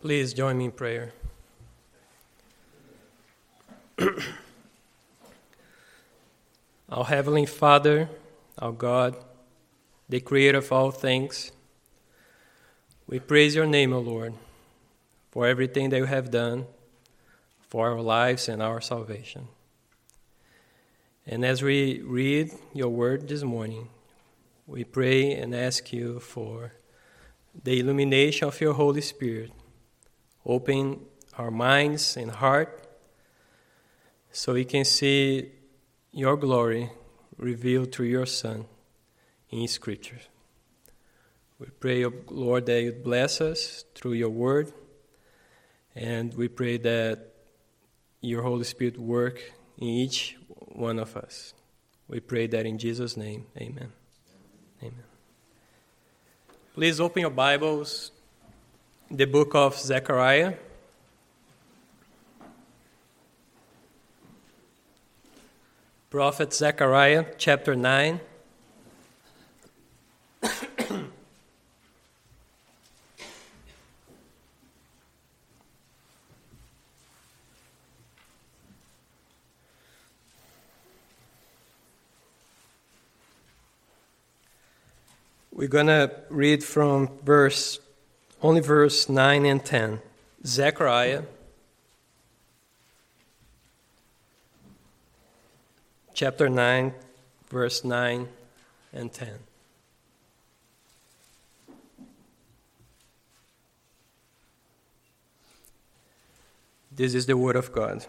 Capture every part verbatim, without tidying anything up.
Please join me in prayer. Our Heavenly Father, our God, the Creator of all things, we praise your name, O Lord, for everything that you have done for our lives and our salvation. And as we read your word this morning, we pray and ask you for the illumination of your Holy Spirit. Open our minds and heart so we can see your glory revealed through your Son in Scripture. We pray, Lord, that you bless us through your word, and we pray that your Holy Spirit work in each one of us. We pray that in Jesus' name, amen. Amen. Please open your Bibles, the book of Zechariah. Prophet Zechariah, chapter nine. We're going to read from verse, only verse nine and ten. Zechariah, chapter nine, verse nine and ten. This is the word of God.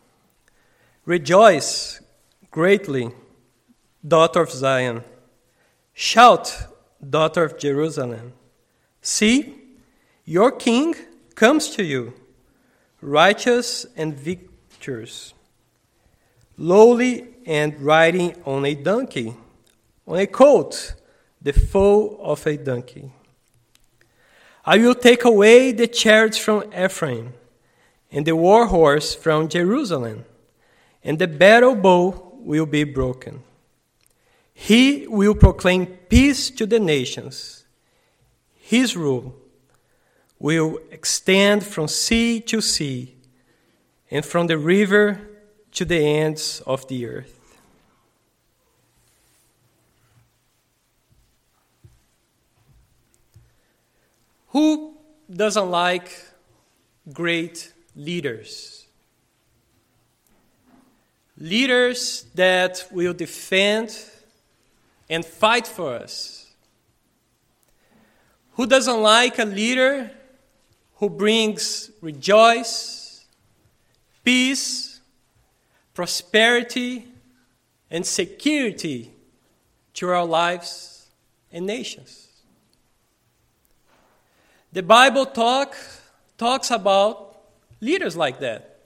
Rejoice greatly, daughter of Zion. Shout, daughter of Jerusalem. See, your king comes to you, righteous and victorious, lowly and riding on a donkey, on a colt, the foal of a donkey. I will take away the chariots from Ephraim, and the war horse from Jerusalem, and the battle bow will be broken. He will proclaim peace to the nations. His rule will extend from sea to sea, and from the river to the ends of the earth. Who doesn't like great leaders? Leaders that will defend and fight for us. Who doesn't like a leader who brings rejoice, peace, prosperity, and security to our lives and nations? The Bible talk, talks about leaders like that.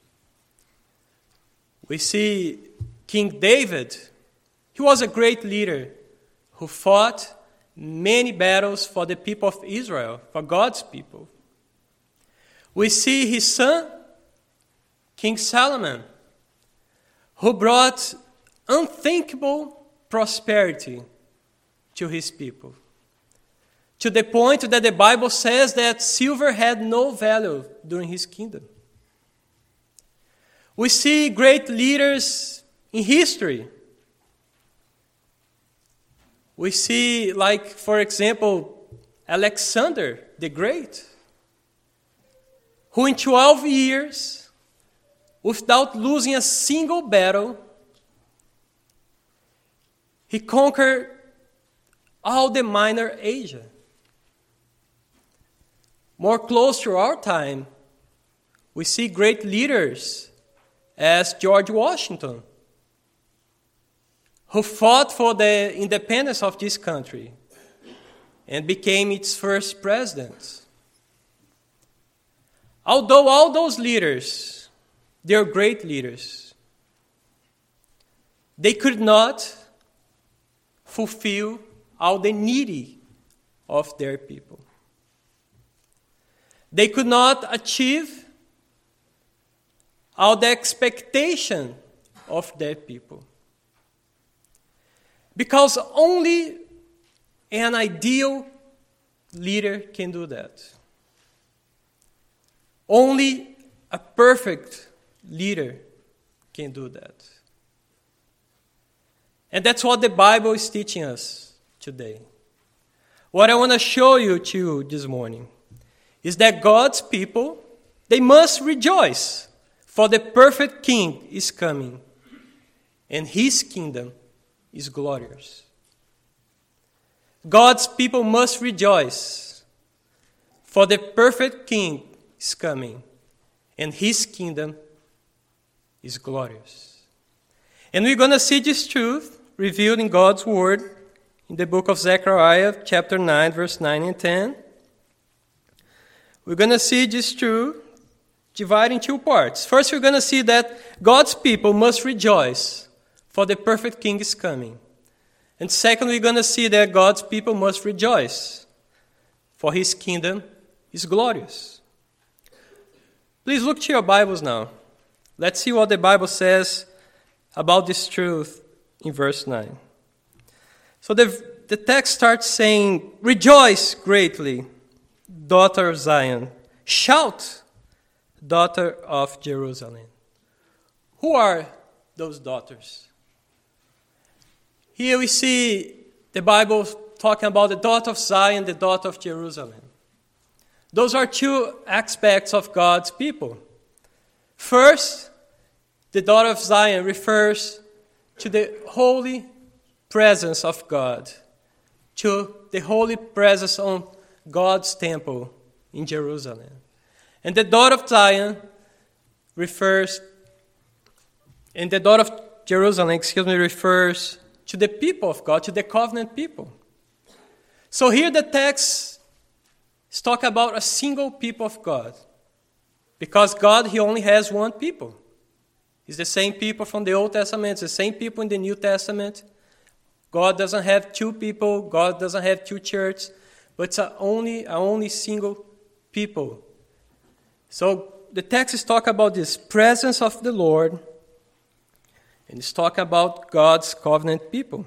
We see King David. He was a great leader who fought many battles for the people of Israel, for God's people. We see his son, King Solomon, who brought unthinkable prosperity to his people, to the point that the Bible says that silver had no value during his kingdom. We see great leaders in history. We see, like, for example, Alexander the Great, who in twelve years, without losing a single battle, he conquered all the Minor Asia. More close to our time, we see great leaders as George Washington, who fought for the independence of this country and became its first president. Although all those leaders, they are great leaders, they could not fulfill all the needy of their people. They could not achieve all the expectation of their people. Because only an ideal leader can do that. Only a perfect leader can do that. And that's what the Bible is teaching us today. What I want to show you to you this morning is that God's people, they must rejoice, for the perfect King is coming, and his kingdom is glorious. God's people must rejoice, for the perfect King is coming, and his kingdom is glorious. And we're going to see this truth revealed in God's word in the book of Zechariah, chapter nine, verse nine and ten. We're going to see this truth divided in two parts. First, we're going to see that God's people must rejoice, for the perfect King is coming. And second, we're going to see that God's people must rejoice, for his kingdom is glorious. Please look to your Bibles now. Let's see what the Bible says about this truth in verse nine. So the, the text starts saying, "Rejoice greatly, daughter of Zion. Shout, daughter of Jerusalem." Who are those daughters? Here we see the Bible talking about the daughter of Zion, the daughter of Jerusalem. Those are two aspects of God's people. First, the daughter of Zion refers to the holy presence of God, to the holy presence on God's temple in Jerusalem. And the daughter of Zion refers, and the daughter of Jerusalem, excuse me, refers to the people of God, to the covenant people. So here the text is talking about a single people of God. Because God, he only has one people. It's the same people from the Old Testament, it's the same people in the New Testament. God doesn't have two people, God doesn't have two churches, but it's a only, a only single people. So the text is talking about this presence of the Lord, and it's talking about God's covenant people.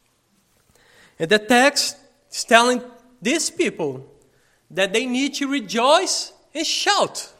And the text is telling these people that they need to rejoice and shout.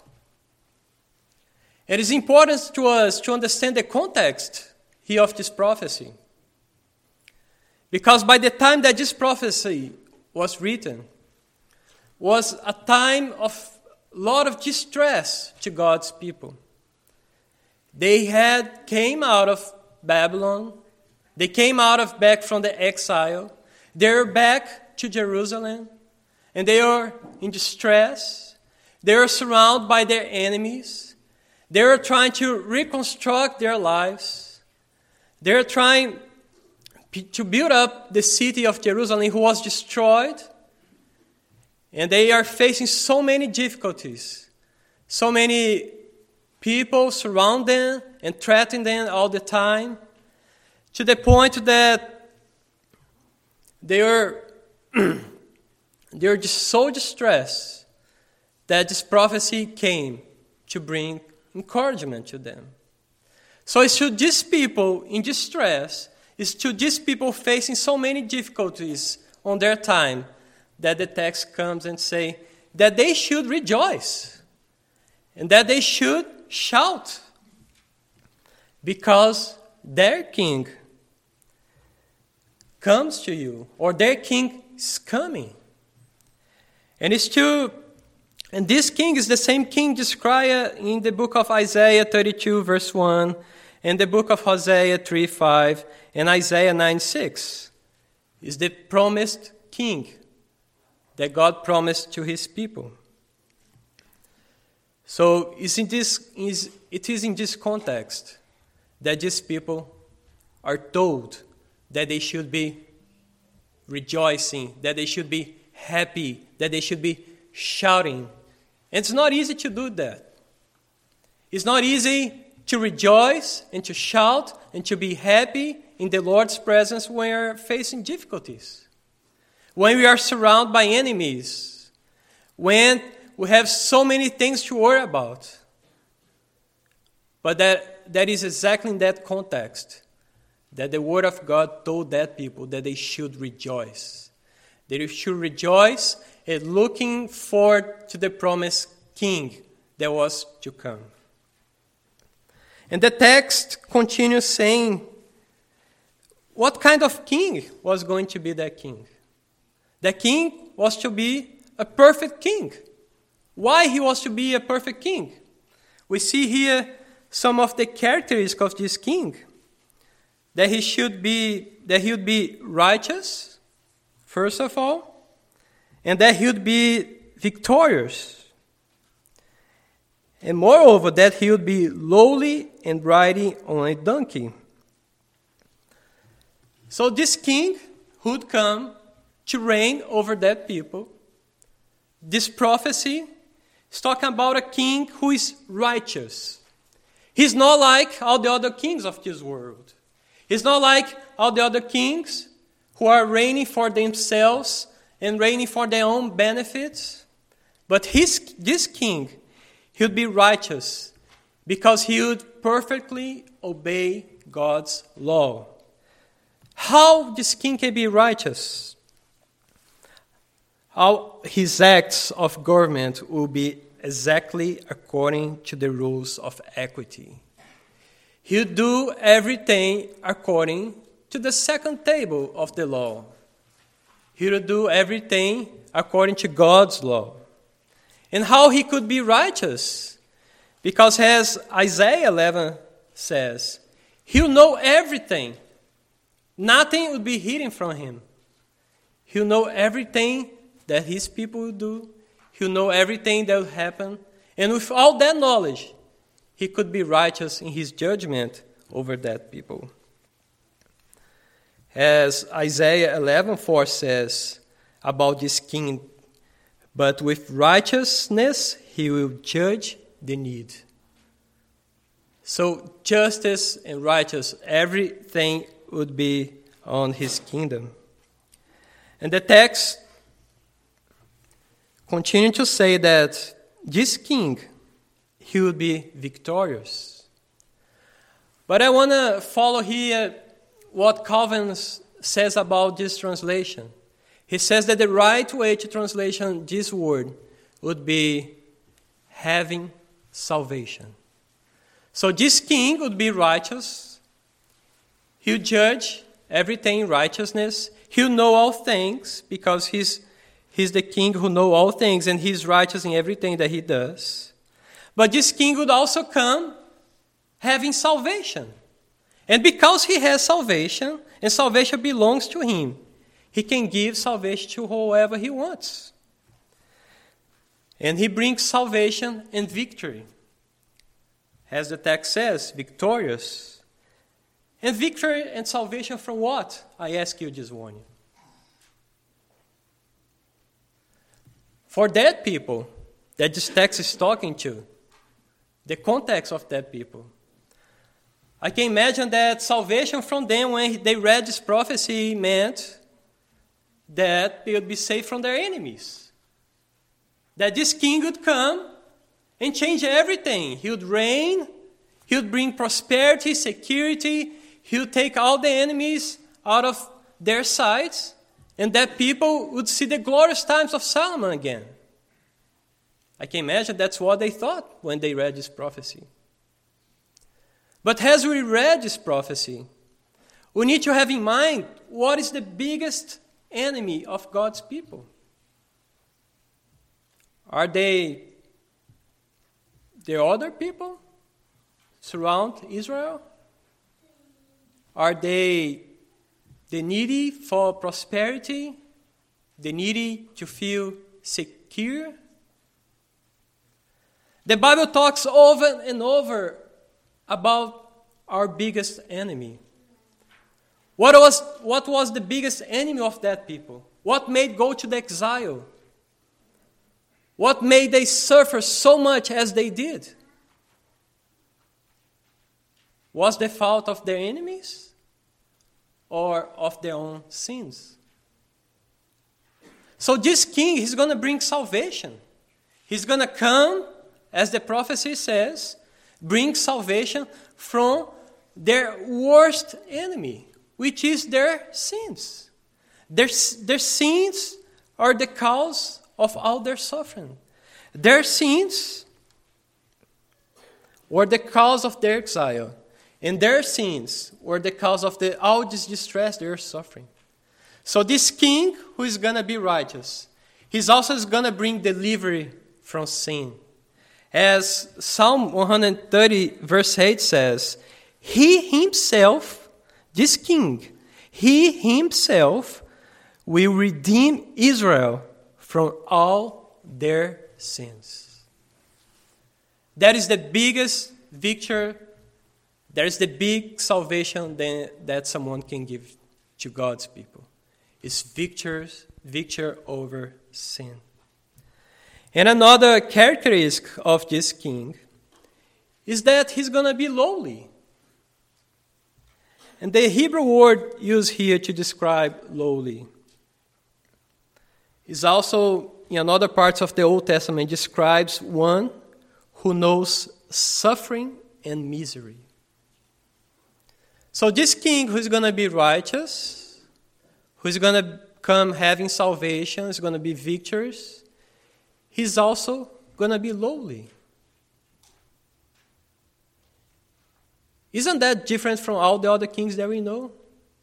It is important to us to understand the context here of this prophecy. Because by the time that this prophecy was written, was a time of a lot of distress to God's people. They had came out of Babylon. They came out of back from the exile. They were back to Jerusalem. And they are in distress. They are surrounded by their enemies. They are trying to reconstruct their lives. They are trying to build up the city of Jerusalem, who was destroyed. And they are facing so many difficulties. So many people surround them and threaten them all the time, to the point that they are they are just so distressed that this prophecy came to bring encouragement to them. So it's to these people in distress, it's to these people facing so many difficulties on their time, that the text comes and say that they should rejoice and that they should shout, because their king comes to you, or their king is coming. And it's to, and this king is the same king described in the book of Isaiah thirty-two, verse one, and the book of Hosea three, five, and Isaiah nine, six. Is the promised king that God promised to his people. So it's in this, it is in this context that these people are told that they should be rejoicing, that they should be happy, that they should be shouting. And it's not easy to do that. It's not easy to rejoice and to shout and to be happy in the Lord's presence when we are facing difficulties, when we are surrounded by enemies, when we have so many things to worry about. But that, that is exactly in that context that the Word of God told that people that they should rejoice. They should rejoice and looking forward to the promised King that was to come. And the text continues saying, what kind of king was going to be that king? The king was to be a perfect king. Why he was to be a perfect king? We see here some of the characteristics of this king. That he should be, that he would be righteous, first of all, and that he would be victorious. And moreover, that he would be lowly and riding on a donkey. So this king would come to reign over that people. This prophecy is talking about a king who is righteous. He's not like all the other kings of this world. He's not like all the other kings who are reigning for themselves and reigning for their own benefits. But his, this king, he would be righteous because he would perfectly obey God's law. How this king can be righteous? How his acts of government will be exactly according to the rules of equity. He'll do everything according to the second table of the law. He'll do everything according to God's law. And how he could be righteous? Because as Isaiah eleven says, he'll know everything. Nothing will be hidden from him. He'll know everything that his people will do. He'll know everything that will happen. And with all that knowledge, he could be righteous in his judgment over that people. As Isaiah eleven four says about this king, but with righteousness he will judge the need. So justice and righteousness, everything would be on his kingdom. And the text continues to say that this king, he would be victorious. But I want to follow here what Calvin says about this translation. He says that the right way to translation this word would be having salvation. So this king would be righteous. He'll judge everything in righteousness. He'll know all things because he's, he's the king who knows all things and he's righteous in everything that he does. But this king would also come having salvation. And because he has salvation, and salvation belongs to him, he can give salvation to whoever he wants. And he brings salvation and victory. As the text says, victorious. And victory and salvation from what? I ask you this morning. For dead people that this text is talking to, the context of dead people. I can imagine that salvation from them when they read this prophecy meant that they would be saved from their enemies. That this king would come and change everything. He would reign, he would bring prosperity, security, he would take all the enemies out of their sight, and that people would see the glorious times of Solomon again. I can imagine that's what they thought when they read this prophecy. But as we read this prophecy, we need to have in mind what is the biggest enemy of God's people. Are they the other people surround Israel? Are they the needy for prosperity? The needy to feel secure? The Bible talks over and over about our biggest enemy. What was, what was the biggest enemy of that people? What made go to the exile? What made they suffer so much as they did? Was the fault of their enemies or of their own sins? So this king, he's going to bring salvation. He's going to come, as the prophecy says, bring salvation from their worst enemy, which is their sins. Their, their sins are the cause of all their suffering. Their sins were the cause of their exile, and their sins were the cause of the, all this distress they are suffering. So this king who is going to be righteous, he's also going to bring delivery from sin. As Psalm one thirty verse eight says, he himself, this king, he himself will redeem Israel from all their sins. That is the biggest victory, that is the big salvation that, that someone can give to God's people. It's victors, victory over sin. And another characteristic of this king is that he's going to be lowly. And the Hebrew word used here to describe lowly is also, in another parts of the Old Testament, describes one who knows suffering and misery. So this king who is going to be righteous, who is going to come having salvation, is going to be victorious, he's also going to be lowly. Isn't that different from all the other kings that we know?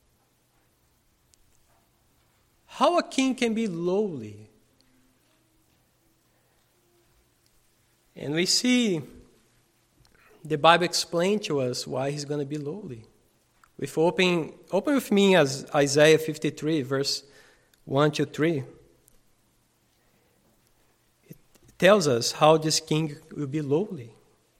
How a king can be lowly? And we see the Bible explain to us why he's going to be lowly. If open, open with me as Isaiah fifty-three, verse one to three. It tells us how this king will be lowly.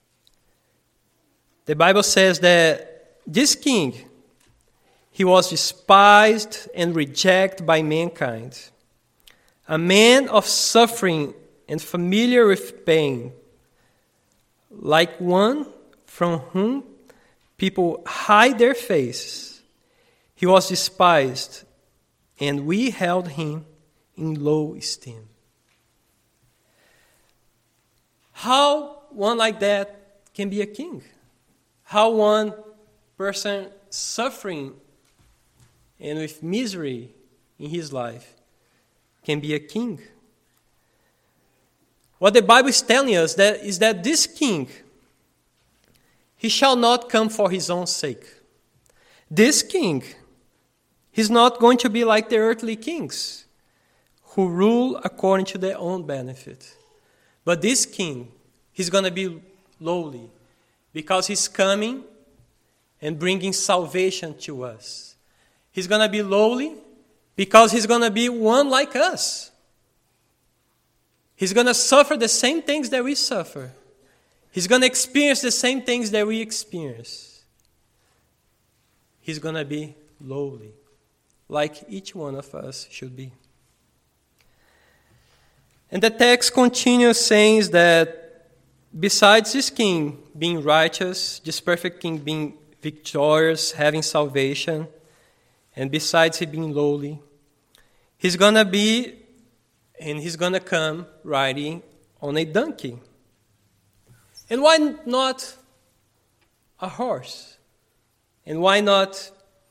The Bible says that this king, he was despised and rejected by mankind, a man of suffering and familiar with pain, like one from whom people hide their faces. He was despised, and we held him in low esteem. How one like that can be a king? How one person suffering and with misery in his life can be a king? What the Bible is telling us that is that this king, he shall not come for his own sake. This king, he's not going to be like the earthly kings who rule according to their own benefit. But this king, he's going to be lowly because he's coming and bringing salvation to us. He's going to be lowly because he's going to be one like us. He's going to suffer the same things that we suffer. He's going to experience the same things that we experience. He's going to be lowly, like each one of us should be. And the text continues saying that besides this king being righteous, this perfect king being victorious, having salvation, and besides he being lowly, he's going to be, and he's going to come riding on a donkey. And why not a horse? And why not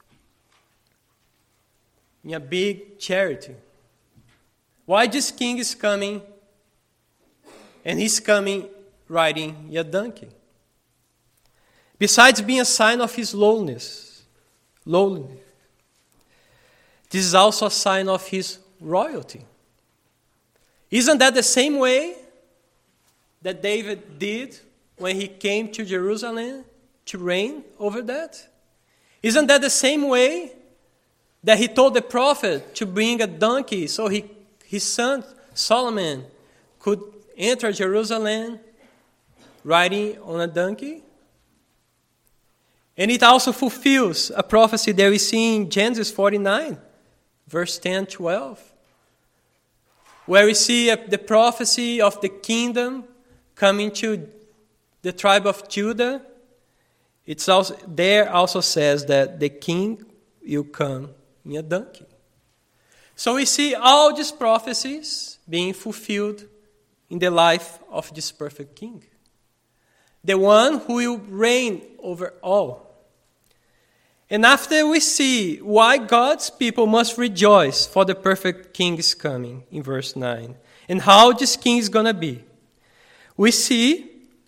in a big chariot? Why this king is coming, and he's coming riding a donkey? Besides being a sign of his lowliness, lowliness, this is also a sign of his royalty. Isn't that the same way that David did when he came to Jerusalem to reign over that? Isn't that the same way that he told the prophet to bring a donkey so he, his son Solomon could enter Jerusalem riding on a donkey? And it also fulfills a prophecy that we see in Genesis forty-nine, verse ten, twelve, where we see the prophecy of the kingdom coming to the tribe of Judah. It's also there also says that the king will come in a donkey. So we see all these prophecies being fulfilled in the life of this perfect king, the one who will reign over all. And after we see why God's people must rejoice for the perfect king is coming in verse nine, and how this king is going to be, we see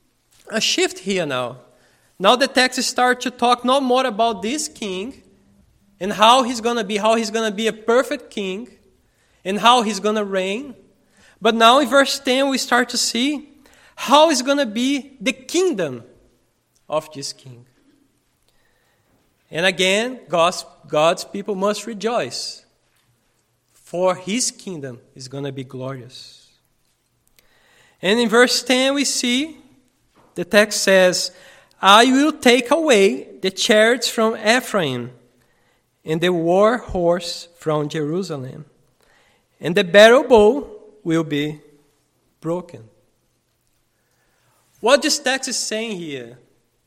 a shift here now. Now the text starts to talk no more about this king and how he's going to be, how he's going to be a perfect king and how he's going to reign. But now in verse ten we start to see how is going to be the kingdom of this king. And again, God's, God's people must rejoice, for his kingdom is going to be glorious. And in verse ten we see, the text says, I will take away the chariots from Ephraim and the war horse from Jerusalem, and the battle bow will be broken. What this text is saying here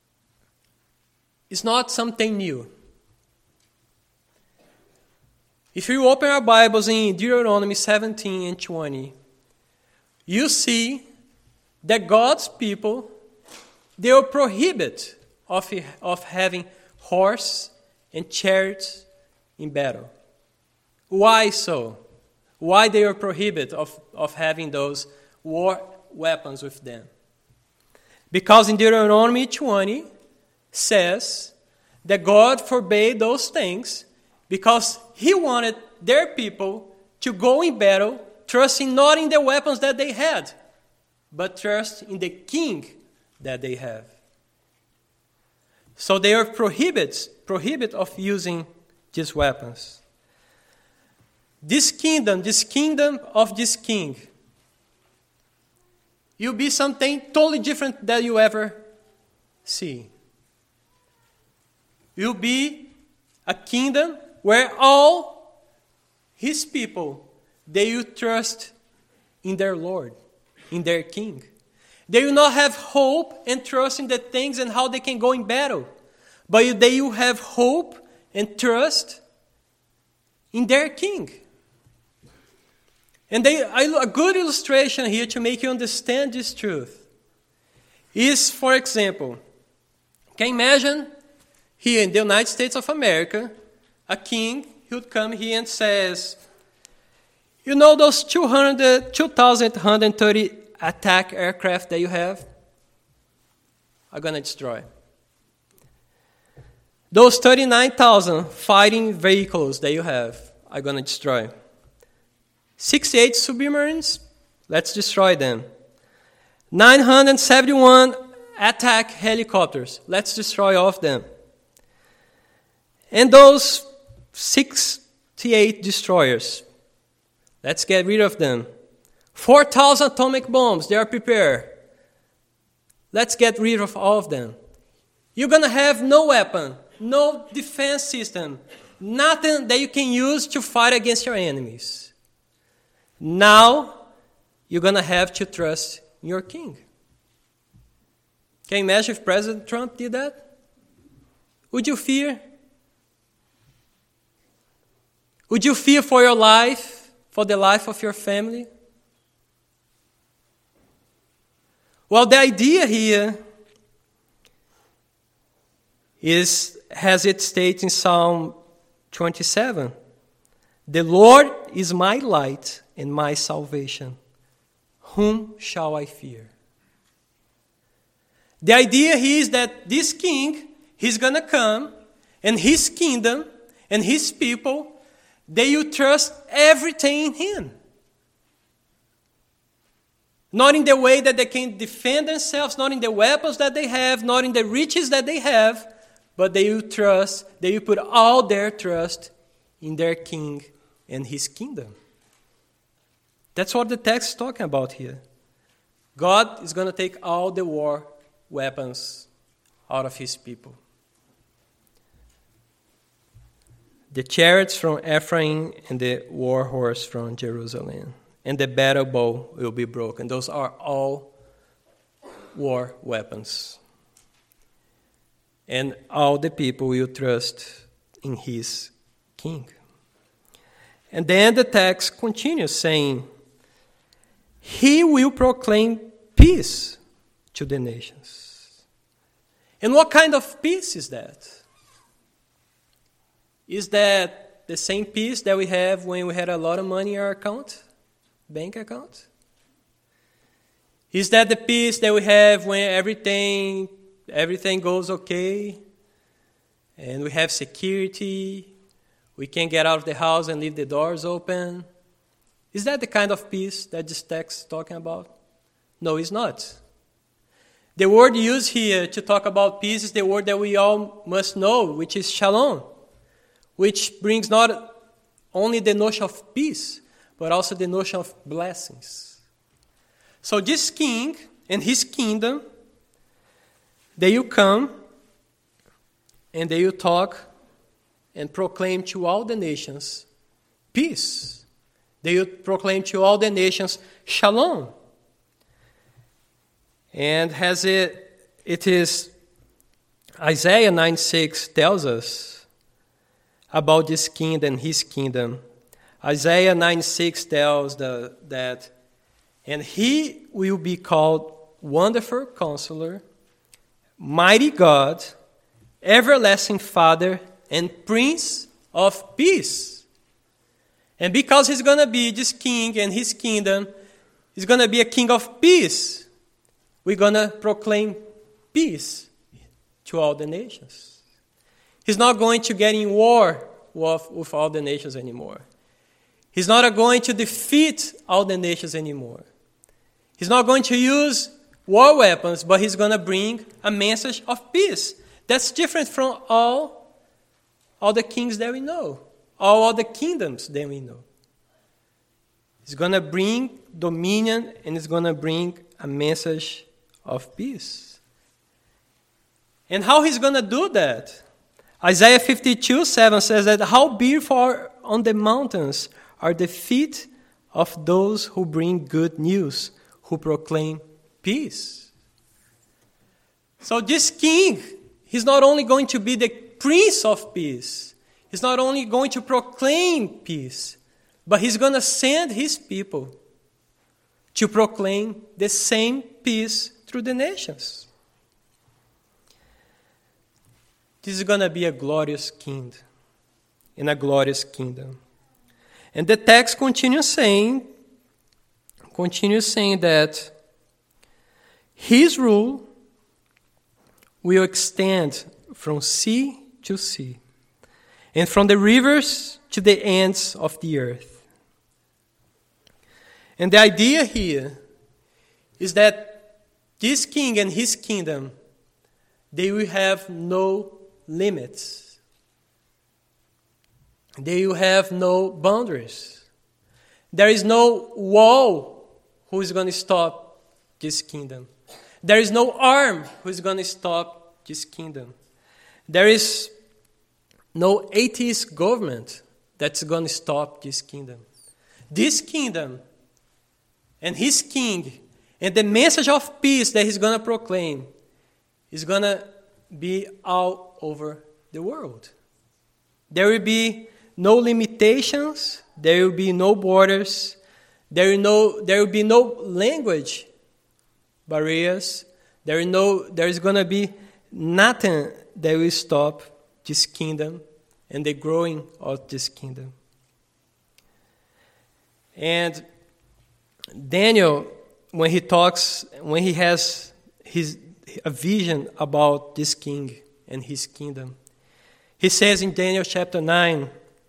is not something new. If you open our Bibles in Deuteronomy seventeen and twenty, you see that God's people, they are prohibited of, of having horse and chariots in battle. Why so? Why they are prohibited of, of having those war weapons with them? Because in Deuteronomy twenty says that God forbade those things because he wanted their people to go in battle trusting not in the weapons that they had, but trust in the king that they have. So they are prohibited, prohibited of using these weapons. This kingdom, this kingdom of this king, will be something totally different than you ever see. Will be a kingdom where all his people, they will trust in their Lord, in their king. They will not have hope and trust in the things and how they can go in battle, but they will have hope and trust in their king. And they, a good illustration here to make you understand this truth is, for example, can you imagine here in the United States of America, a king who would come here and says, you know those two hundred, two thousand one hundred thirty attack aircraft that you have? I'm going to destroy. Those thirty-nine thousand fighting vehicles that you have, I'm going to destroy. sixty-eight submarines, let's destroy them. nine hundred seventy-one attack helicopters, let's destroy all of them. And those sixty-eight destroyers, let's get rid of them. four thousand atomic bombs, they are prepared. Let's get rid of all of them. You're going to have no weapon, no defense system, nothing that you can use to fight against your enemies. Now, you're going to have to trust in your king. Can you imagine if President Trump did that? Would you fear? Would you fear for your life, for the life of your family? Well, the idea here is, has it stated in Psalm twenty-seven, the Lord is my light and my salvation. Whom shall I fear? The idea here is that this king, he's going to come, and his kingdom and his people, they will trust everything in him. Not in the way that they can defend themselves, not in the weapons that they have, not in the riches that they have, but they will trust, they will put all their trust in their king and his kingdom. That's what the text is talking about here. God is going to take all the war weapons out of his people. The chariots from Ephraim and the war horse from Jerusalem. And the battle bow will be broken. Those are all war weapons. And all the people will trust in his king. And then the text continues saying, he will proclaim peace to the nations. And what kind of peace is that? Is that the same peace that we have when we had a lot of money in our account, bank account? Is that the peace that we have when everything, everything goes okay? And we have security? We can get out of the house and leave the doors open? Is that the kind of peace that this text is talking about? No, it's not. The word used here to talk about peace is the word that we all must know, which is shalom, which brings not only the notion of peace, but also the notion of blessings. So this king and his kingdom, they will come and they will talk and proclaim to all the nations peace. They will proclaim to all the nations shalom. And as it, it is, Isaiah nine six tells us about this king and his kingdom. Isaiah nine six tells the, that, and he will be called Wonderful Counselor, Mighty God, Everlasting Father, and Prince of Peace. And because he's going to be this king and his kingdom, he's going to be a king of peace. We're going to proclaim peace to all the nations. He's not going to get in war with, with all the nations anymore. He's not going to defeat all the nations anymore. He's not going to use war weapons, but he's going to bring a message of peace. That's different from all, all the kings that we know, all other kingdoms that we know. He's going to bring dominion and he's going to bring a message of peace. And how he's going to do that? Isaiah fifty-two seven says that how beautiful on the mountains are the feet of those who bring good news, who proclaim peace. So this king, he's not only going to be the Prince of Peace, he's not only going to proclaim peace, but he's going to send his people to proclaim the same peace through the nations. This is going to be a glorious king in a glorious kingdom. And the text continues saying, continues saying that his rule will extend from sea to sea and from the rivers to the ends of the earth. And the idea here is that this king and his kingdom, they will have no limits. They will have no boundaries. There is no wall who is going to stop this kingdom. There is no arm who is going to stop this kingdom. There is no atheist government that's going to stop this kingdom. This kingdom and his king and the message of peace that he's going to proclaim is going to be all over the world. There will be no limitations. There will be no borders. There will, no, there will be no language barriers. There, is no, there is going to be nothing that will stop this kingdom and the growing of this kingdom. And Daniel, when he talks, when he has his a vision about this king and his kingdom, he says in Daniel chapter nine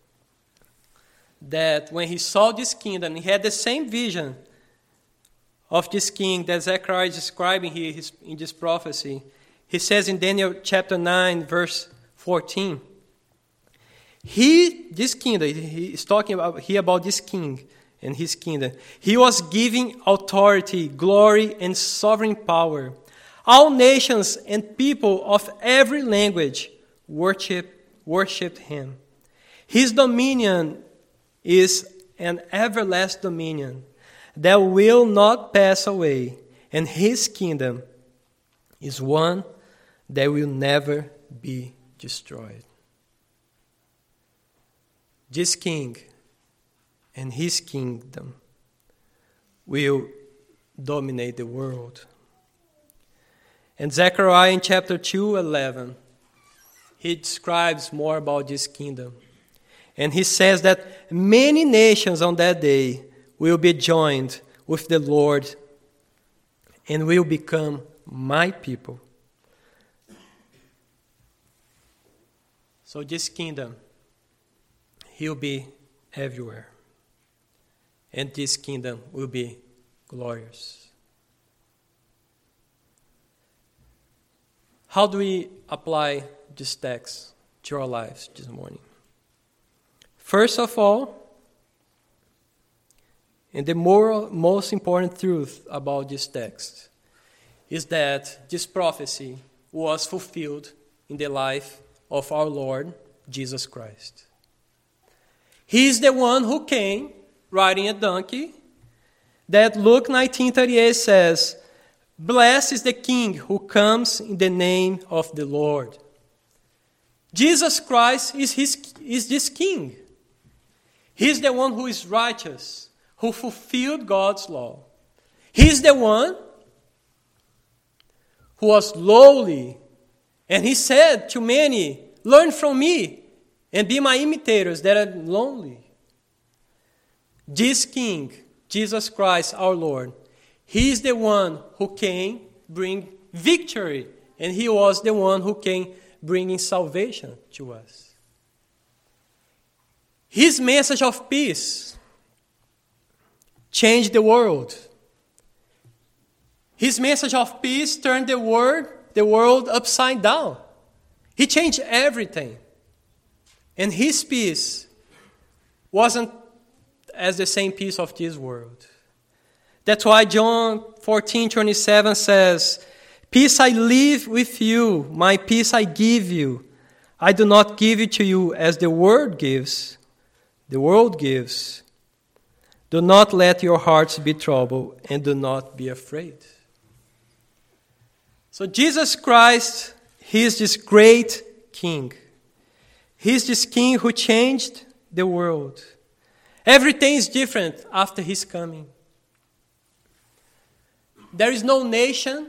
that when he saw this kingdom, he had the same vision of this king that Zechariah is describing here in this prophecy. He says in Daniel chapter nine, verse fourteen, he, this kingdom, he is talking about here about this king and his kingdom. He was giving authority, glory, and sovereign power. All nations and people of every language worship, worshipped him. His dominion is an everlasting dominion that will not pass away, and his kingdom is one that will never be destroyed. This king and his kingdom will dominate the world. And Zechariah in chapter two eleven, he describes more about this kingdom. And he says that many nations on that day will be joined with the Lord and will become my people. So this kingdom, he'll be everywhere. And this kingdom will be glorious. How do we apply this text to our lives this morning? First of all, and the moral, most important truth about this text is that this prophecy was fulfilled in the life of our Lord Jesus Christ. He is the one who came riding a donkey, that Luke nineteen thirty-eight says, "Blessed is the King who comes in the name of the Lord." Jesus Christ is, his, is this King. He's the one who is righteous, who fulfilled God's law. He's the one who was lowly, and he said to many, "Learn from me and be my imitators that are lonely." This King, Jesus Christ our Lord, he is the one who came bring victory, and he was the one who came bringing salvation to us. His message of peace changed the world. His message of peace turned the world, the world upside down. He changed everything. And his peace wasn't as the same peace of this world. That's why John fourteen twenty-seven says, "Peace I leave with you, my peace I give you. I do not give it to you as the world gives. The world gives. Do not let your hearts be troubled, and do not be afraid." So Jesus Christ, he is this great King. He is this King who changed the world. Everything is different after his coming. There is no nation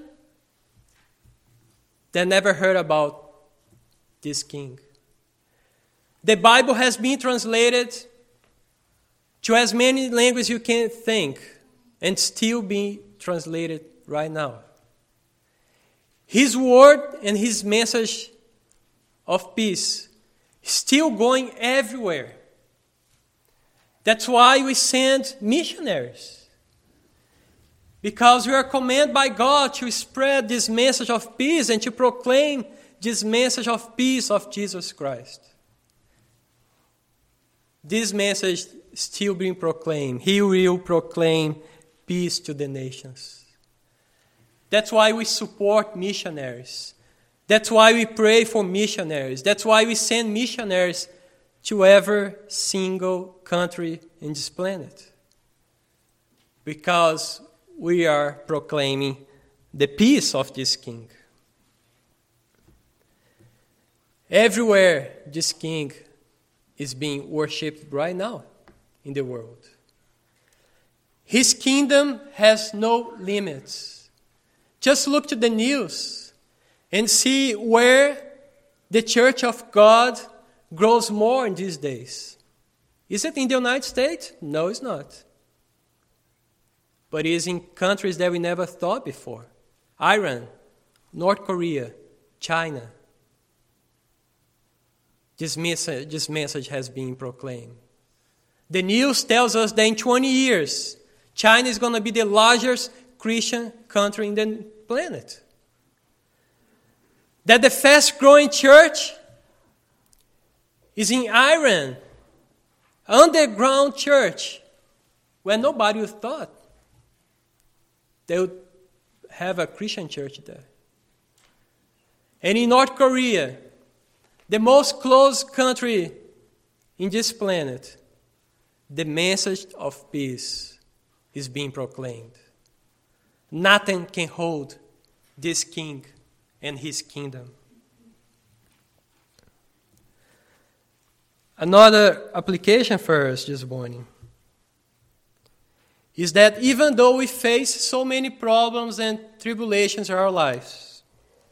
that never heard about this King. The Bible has been translated to as many languages you can think, and still being translated right now. His word and his message of peace is still going everywhere. That's why we send missionaries. Because we are commanded by God to spread this message of peace and to proclaim this message of peace of Jesus Christ. This message is still being proclaimed. He will proclaim peace to the nations. That's why we support missionaries. That's why we pray for missionaries. That's why we send missionaries to every single country in this planet. Because we are proclaiming the peace of this King. Everywhere this King is being worshipped right now in the world. His kingdom has no limits. Just look to the news and see where the Church of God grows more in these days. Is it in the United States? No, it's not. But it is in countries that we never thought before. Iran, North Korea, China. This message, this message has been proclaimed. The news tells us that in twenty years, China is going to be the largest Christian country in the planet. That the fast-growing church is in Iran, underground church, where nobody would thought they would have a Christian church there. And in North Korea, the most closed country in this planet, the message of peace is being proclaimed. Nothing can hold this King and his kingdom. Another application for us this morning is that even though we face so many problems and tribulations in our lives,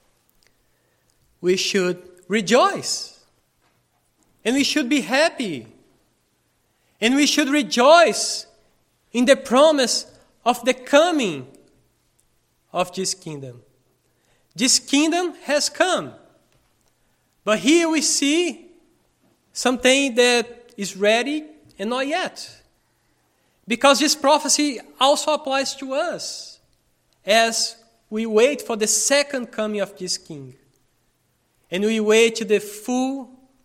we should rejoice. And we should be happy. And we should rejoice in the promise of the coming of this kingdom. This kingdom has come. But here we see something that is ready and not yet. Because this prophecy also applies to us as we wait for the second coming of this king. And we wait to the full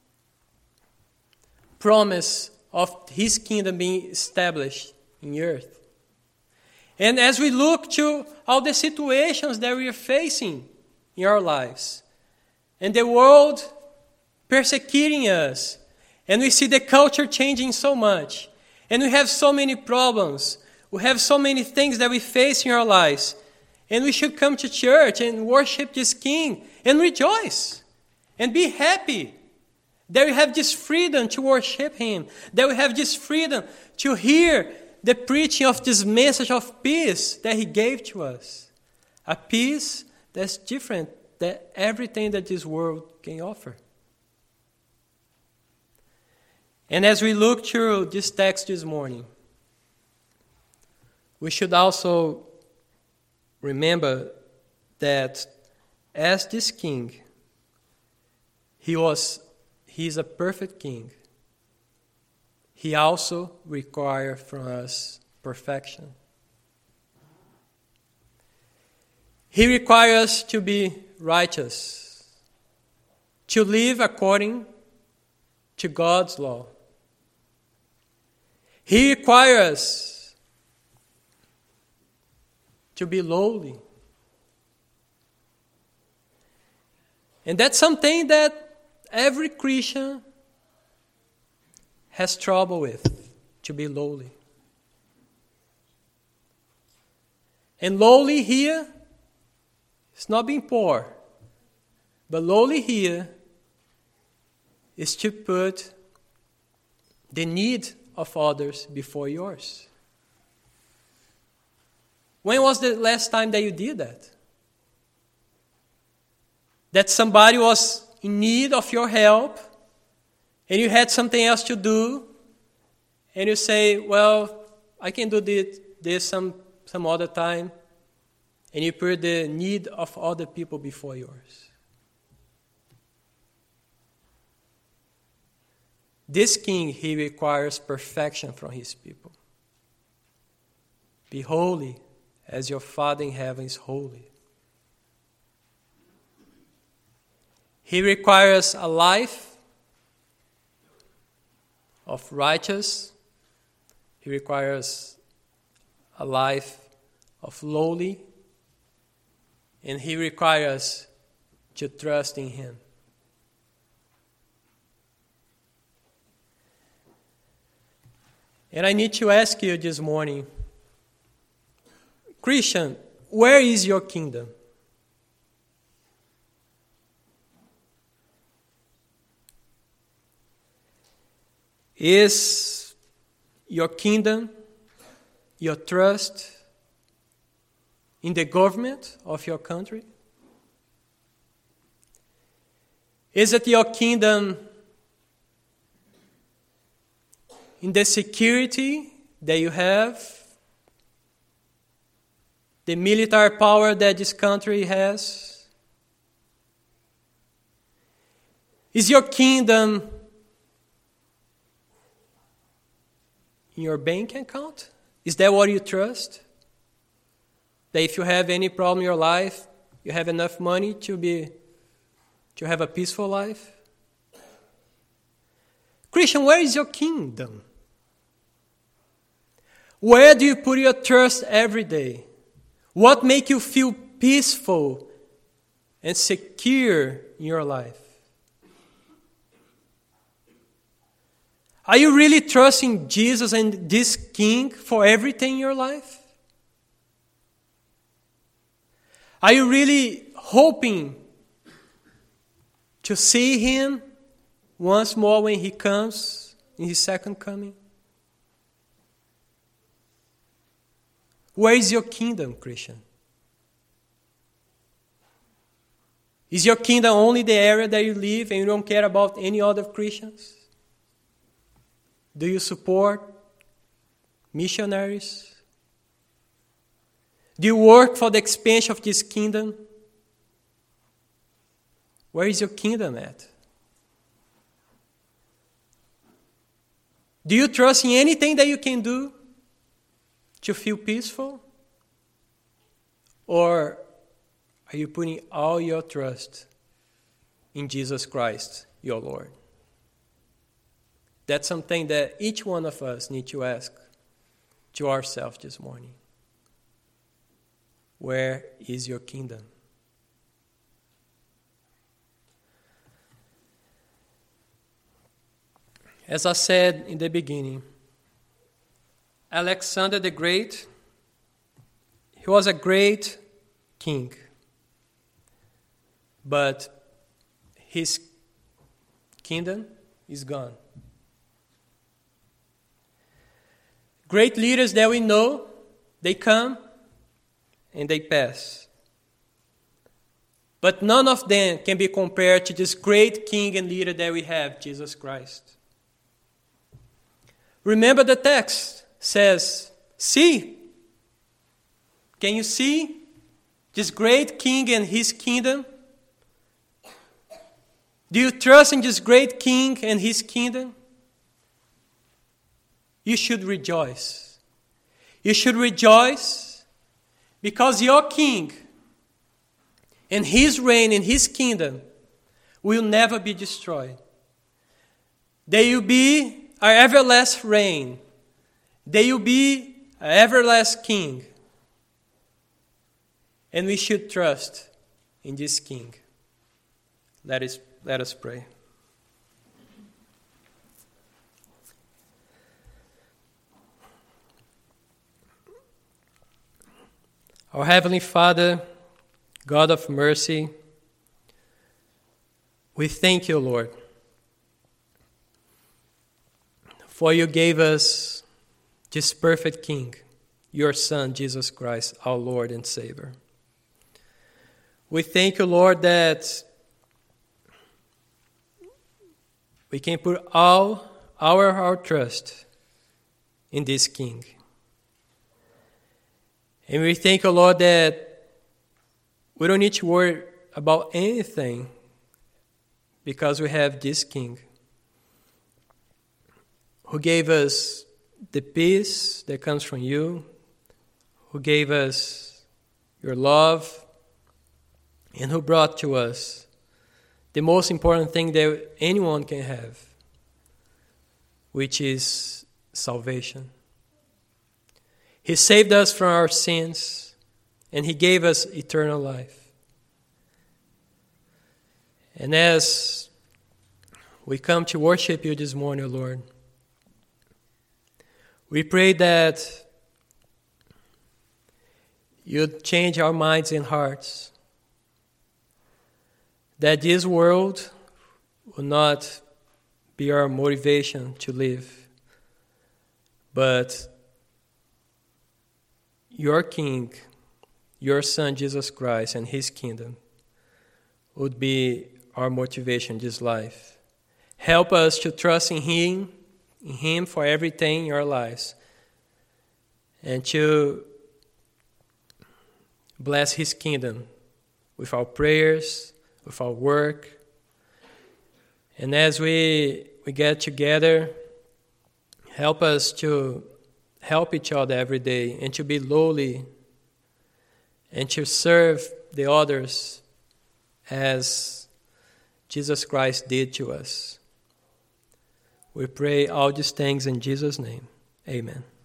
promise of his kingdom being established in earth. And as we look to all the situations that we are facing in our lives, and the world persecuting us, and we see the culture changing so much, and we have so many problems, we have so many things that we face in our lives, and we should come to church and worship this King and rejoice and be happy that we have this freedom to worship Him, that we have this freedom to hear the preaching of this message of peace that He gave to us. A peace that's different than everything that this world can offer. And as we look through this text this morning, we should also remember that as this king, he was he is a perfect king. He also requires from us perfection. He requires us to be righteous, to live according to God's law. He requires us to be lowly. And that's something that every Christian has trouble with, to be lowly. And lowly here is not being poor, but lowly here is to put the need of others before yours. When was the last time that you did that? That somebody was in need of your help, and you had something else to do, and you say, well, I can do this, this some, some other time, and you put the need of other people before yours. This king, he requires perfection from his people. Be holy as your Father in heaven is holy. He requires a life of righteous. He requires a life of lowly. And he requires to trust in him. And I need to ask you this morning, Christian, where is your kingdom? Is your kingdom, your trust in the government of your country? Is it your kingdom in the security that you have, the military power that this country has? Is your kingdom in your bank account? Is that what you trust? That if you have any problem in your life, you have enough money to be to have a peaceful life? Christian, where is your kingdom? Where do you put your trust every day? What makes you feel peaceful and secure in your life? Are you really trusting Jesus and this King for everything in your life? Are you really hoping to see Him once more when He comes in His second coming? Where is your kingdom, Christian? Is your kingdom only the area that you live and you don't care about any other Christians? Do you support missionaries? Do you work for the expansion of this kingdom? Where is your kingdom at? Do you trust in anything that you can do to feel peaceful? Or are you putting all your trust in Jesus Christ, your Lord? That's something that each one of us need to ask to ourselves this morning. Where is your kingdom? As I said in the beginning, Alexander the Great, he was a great king, but his kingdom is gone. Great leaders that we know, they come and they pass. But none of them can be compared to this great king and leader that we have, Jesus Christ. Remember the text says, see, can you see this great king and his kingdom? Do you trust in this great king and his kingdom? You should rejoice. You should rejoice because your king and his reign and his kingdom will never be destroyed. They will be our everlasting reign. They will be our everlasting king. And we should trust in this king. Let us, let us pray. Our Heavenly Father, God of mercy, we thank you, Lord, for you gave us this perfect King, your Son, Jesus Christ, our Lord and Savior. We thank you, Lord, that we can put all our, our trust in this King. And we thank you, Lord, that we don't need to worry about anything because we have this King who gave us the peace that comes from you, who gave us your love, and who brought to us the most important thing that anyone can have, which is salvation. He saved us from our sins, and he gave us eternal life. And as we come to worship you this morning, Lord, we pray that you'd change our minds and hearts, that this world will not be our motivation to live, but your King, your Son, Jesus Christ, and his kingdom would be our motivation in this life. Help us to trust in him, in him for everything in our lives, and to bless his kingdom with our prayers, with our work. And as we, we get together, help us to help each other every day and to be lowly and to serve the others as Jesus Christ did to us. We pray all these things in Jesus' name. Amen.